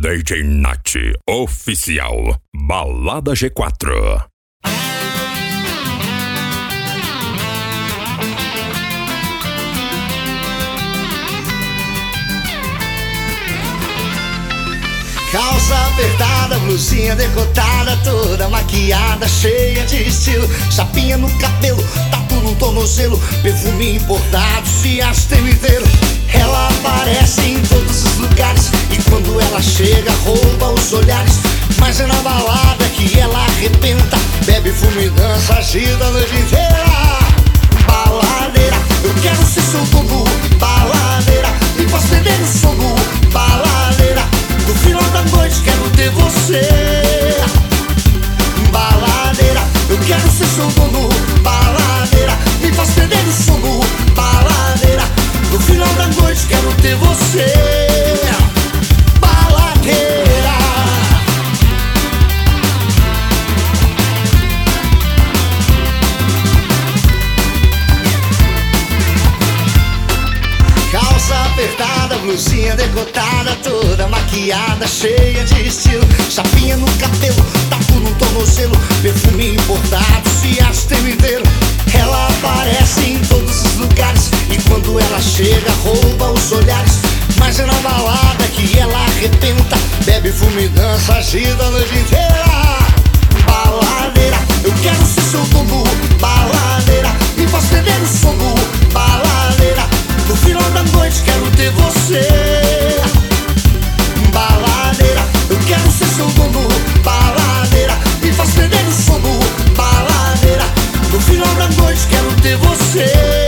DJ Nath Oficial Balada G4. Calça apertada, blusinha decotada, toda maquiada, cheia de estilo. Chapinha no cabelo, tatu no tornozelo, perfume importado, se acha inteiro. Ela aparece em todos os lugares e quando ela chega rouba os olhares. Mas é na balada que ela arrebenta, bebe, fuma e dança, agita a noite inteira. Baladeira, eu quero ser seu dono. Baladeira, me faz perder o sono. Baladeira, no final da noite quero ter você. Baladeira, eu quero ser seu dono. Baladeira, me faz perder o sono. Baladeira, no final da noite quero ter você. Baladeira. Calça apertada, blusinha decotada, toda maquiada, cheia de estilo. Chapinha no cabelo, tatu no tornozelo, perfume importado, se acha o tempo inteiro. Ela aparece em todos os lugares e quando ela chega rouba os olhares. Mas é na balada que ela arrebenta, bebe, fuma e dança, agita a noite inteira. Baladeira, eu quero ser seu dono. Baladeira, me faz perder o sono. Baladeira, no final da noite quero ter você. Baladeira, eu quero ser seu dono. Baladeira, me faz perder o sono. Baladeira, no final da noite quero ter você.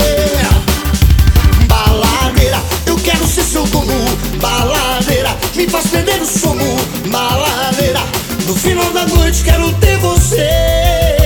Baladeira, eu quero ser seu dono. Baladeira, me faz perder o sono. Baladeira, no final da noite quero ter você.